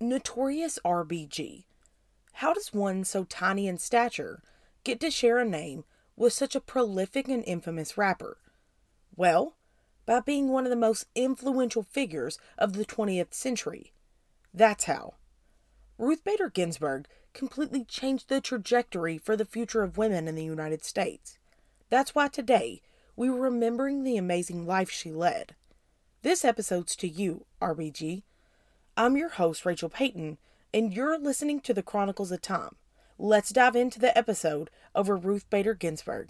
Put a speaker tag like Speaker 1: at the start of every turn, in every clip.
Speaker 1: Notorious RBG. How does one so tiny in stature get to share a name with such a prolific and infamous rapper? Well, by being one of the most influential figures of the 20th century. That's how. Ruth Bader Ginsburg completely changed the trajectory for the future of women in the United States. That's why today we're remembering the amazing life she led. This episode's to you, RBG. I'm your host, Rachel Payton, and you're listening to the Chronicles of Time. Let's dive into the episode over Ruth Bader Ginsburg.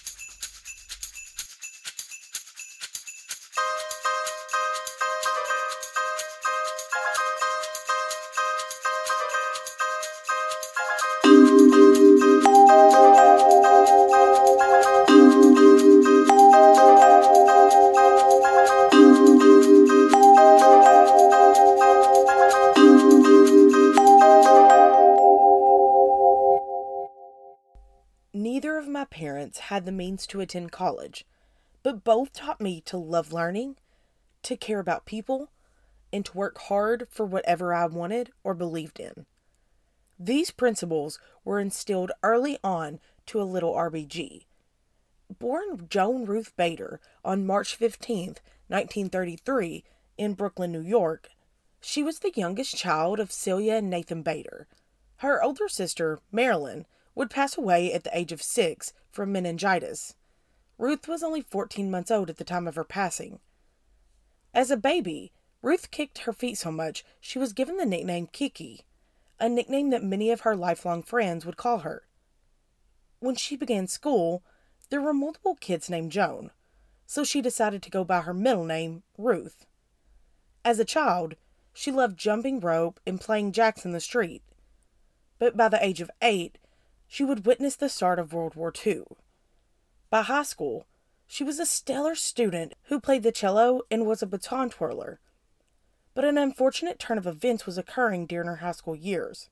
Speaker 1: Neither of my parents had the means to attend college, but both taught me to love learning, to care about people, and to work hard for whatever I wanted or believed in. These principles were instilled early on to a little RBG. Born Joan Ruth Bader on March 15th, 1933, in Brooklyn, New York, she was the youngest child of Celia and Nathan Bader. Her older sister, Marilyn, would pass away at the age of 6 from meningitis. Ruth was only 14 months old at the time of her passing. As a baby, Ruth kicked her feet so much she was given the nickname Kiki, a nickname that many of her lifelong friends would call her. When she began school, there were multiple kids named Joan, so she decided to go by her middle name, Ruth. As a child, she loved jumping rope and playing jacks in the street. But by the age of 8, she would witness the start of World War II. By high school, she was a stellar student who played the cello and was a baton twirler. But an unfortunate turn of events was occurring during her high school years.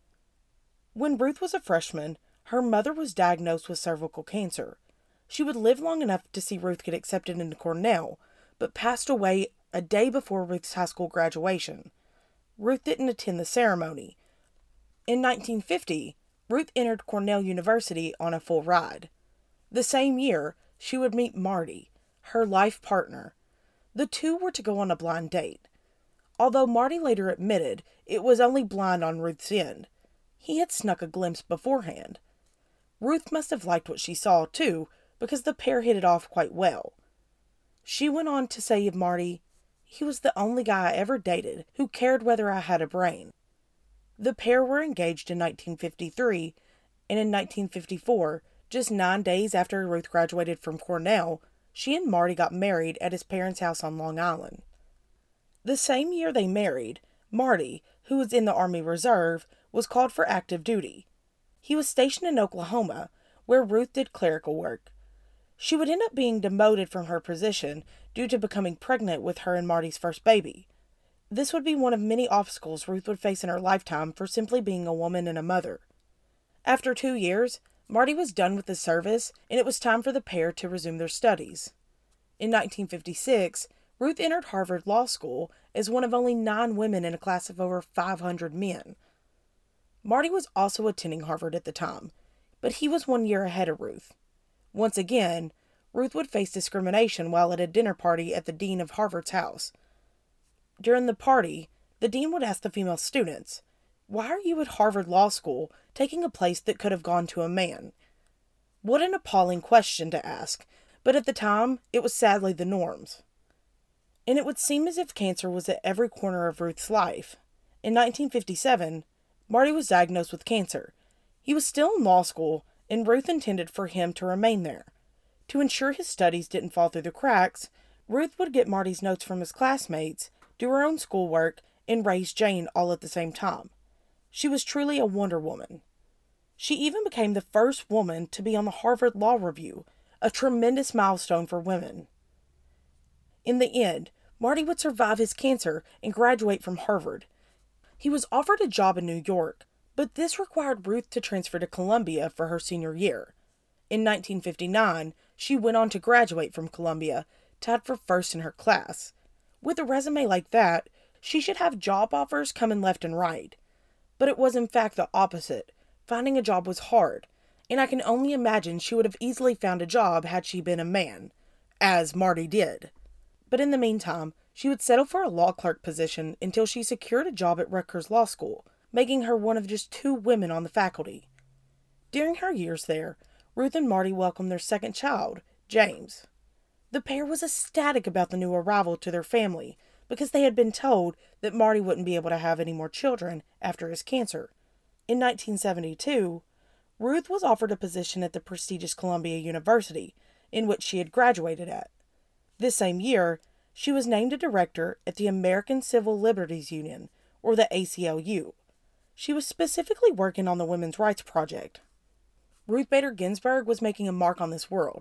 Speaker 1: When Ruth was a freshman, her mother was diagnosed with cervical cancer. She would live long enough to see Ruth get accepted into Cornell, but passed away a day before Ruth's high school graduation. Ruth didn't attend the ceremony. In 1950, Ruth entered Cornell University on a full ride. The same year, she would meet Marty, her life partner. The two were to go on a blind date. Although Marty later admitted it was only blind on Ruth's end, he had snuck a glimpse beforehand. Ruth must have liked what she saw, too, because the pair hit it off quite well. She went on to say of Marty, "He was the only guy I ever dated who cared whether I had a brain." The pair were engaged in 1953, and in 1954, just 9 days after Ruth graduated from Cornell, she and Marty got married at his parents' house on Long Island. The same year they married, Marty, who was in the Army Reserve, was called for active duty. He was stationed in Oklahoma, where Ruth did clerical work. She would end up being demoted from her position due to becoming pregnant with her and Marty's first baby. This would be one of many obstacles Ruth would face in her lifetime for simply being a woman and a mother. After 2 years, Marty was done with his service, and it was time for the pair to resume their studies. In 1956, Ruth entered Harvard Law School as one of only 9 women in a class of over 500 men. Marty was also attending Harvard at the time, but he was 1 year ahead of Ruth. Once again, Ruth would face discrimination while at a dinner party at the dean of Harvard's house. During the party, the dean would ask the female students, "Why are you at Harvard Law School taking a place that could have gone to a man?" What an appalling question to ask, but at the time, it was sadly the norms. And it would seem as if cancer was at every corner of Ruth's life. In 1957, Marty was diagnosed with cancer. He was still in law school, and Ruth intended for him to remain there. To ensure his studies didn't fall through the cracks, Ruth would get Marty's notes from his classmates, do her own schoolwork, and raise Jane all at the same time. She was truly a Wonder Woman. She even became the first woman to be on the Harvard Law Review, a tremendous milestone for women. In the end, Marty would survive his cancer and graduate from Harvard. He was offered a job in New York, but this required Ruth to transfer to Columbia for her senior year. In 1959, she went on to graduate from Columbia, tied for first in her class. With a resume like that, She should have job offers coming left and right. But it was in fact the opposite. Finding a job was hard, and I can only imagine she would have easily found a job had she been a man, as Marty did. But in the meantime, she would settle for a law clerk position until she secured a job at Rutgers Law School, making her one of just 2 women on the faculty. During her years there, Ruth and Marty welcomed their second child, James. The pair was ecstatic about the new arrival to their family because they had been told that Marty wouldn't be able to have any more children after his cancer. In 1972, Ruth was offered a position at the prestigious Columbia University, in which she had graduated at. This same year, she was named a director at the American Civil Liberties Union, or the ACLU. She was specifically working on the Women's Rights Project. Ruth Bader Ginsburg was making a mark on this world.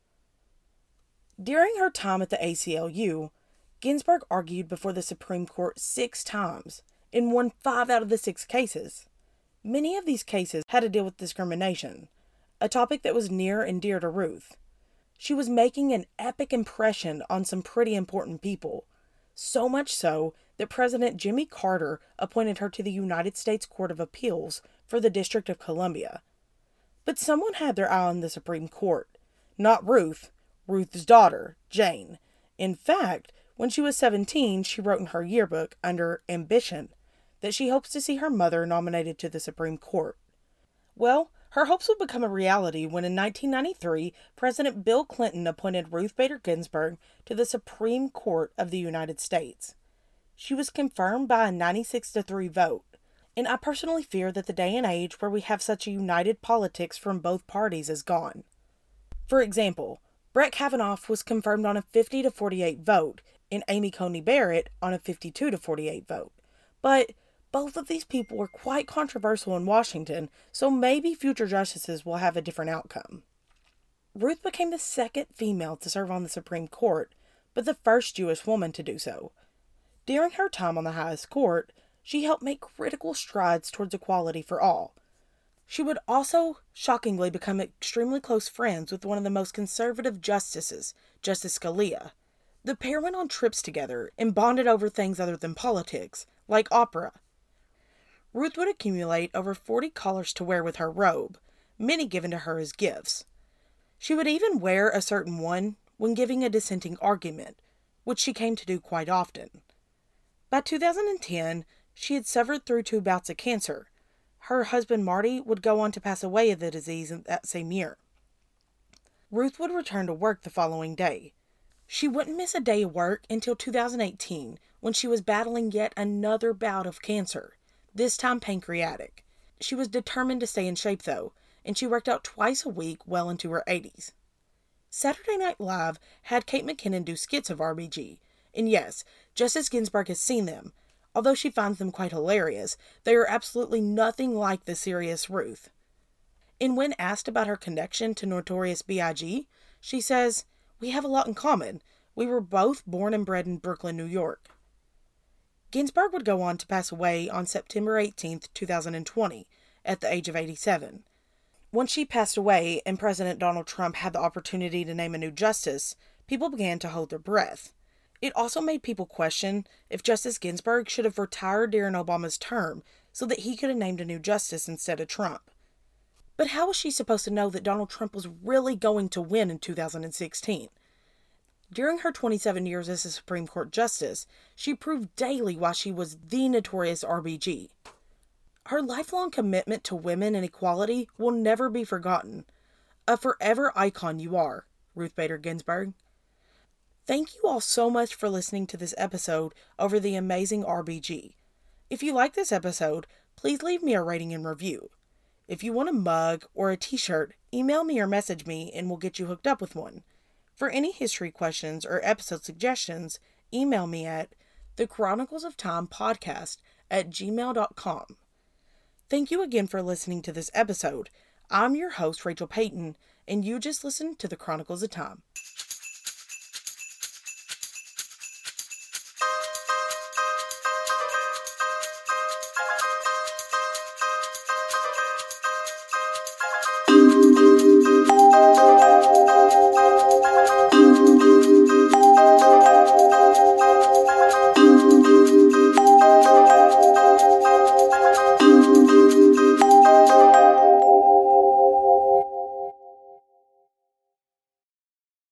Speaker 1: During her time at the ACLU, Ginsburg argued before the Supreme Court 6 times and won 5 out of the 6 cases. Many of these cases had to deal with discrimination, a topic that was near and dear to Ruth. She was making an epic impression on some pretty important people, so much so that President Jimmy Carter appointed her to the United States Court of Appeals for the District of Columbia. But someone had their eye on the Supreme Court. Not Ruth, Ruth's daughter, Jane. In fact, when she was 17, she wrote in her yearbook, under Ambition, that she hopes to see her mother nominated to the Supreme Court. Well, her hopes would become a reality when in 1993, President Bill Clinton appointed Ruth Bader Ginsburg to the Supreme Court of the United States. She was confirmed by a 96-3 vote, and I personally fear that the day and age where we have such a united politics from both parties is gone. For example, Brett Kavanaugh was confirmed on a 50-48 vote, and Amy Coney Barrett on a 52-48 vote. But both of these people were quite controversial in Washington, so maybe future justices will have a different outcome. Ruth became the second female to serve on the Supreme Court, but the first Jewish woman to do so. During her time on the highest court, she helped make critical strides towards equality for all. She would also, shockingly, become extremely close friends with one of the most conservative justices, Justice Scalia. The pair went on trips together and bonded over things other than politics, like opera. Ruth would accumulate over 40 collars to wear with her robe, many given to her as gifts. She would even wear a certain one when giving a dissenting argument, which she came to do quite often. By 2010, she had suffered through 2 bouts of cancer. Her husband Marty would go on to pass away of the disease in that same year. Ruth would return to work the following day. She wouldn't miss a day of work until 2018, when she was battling yet another bout of cancer, this time pancreatic. She was determined to stay in shape though, and she worked out twice a week well into her 80s. Saturday Night Live had Kate McKinnon do skits of RBG, and yes, Justice Ginsburg has seen them. Although she finds them quite hilarious, they are absolutely nothing like the serious Ruth. And when asked about her connection to Notorious B.I.G., she says, "We have a lot in common. We were both born and bred in Brooklyn, New York." Ginsburg would go on to pass away on September 18, 2020, at the age of 87. Once she passed away and President Donald Trump had the opportunity to name a new justice, people began to hold their breath. It also made people question if Justice Ginsburg should have retired during Obama's term so that he could have named a new justice instead of Trump. But how was she supposed to know that Donald Trump was really going to win in 2016? During her 27 years as a Supreme Court Justice, she proved daily why she was the notorious RBG. Her lifelong commitment to women and equality will never be forgotten. A forever icon you are, Ruth Bader Ginsburg. Thank you all so much for listening to this episode over the amazing RBG. If you like this episode, please leave me a rating and review. If you want a mug or a t-shirt, email me or message me and we'll get you hooked up with one. For any history questions or episode suggestions, email me at thechroniclesoftimepodcast@gmail.com. Thank you again for listening to this episode. I'm your host, Rachel Payton, and you just listened to The Chronicles of Time.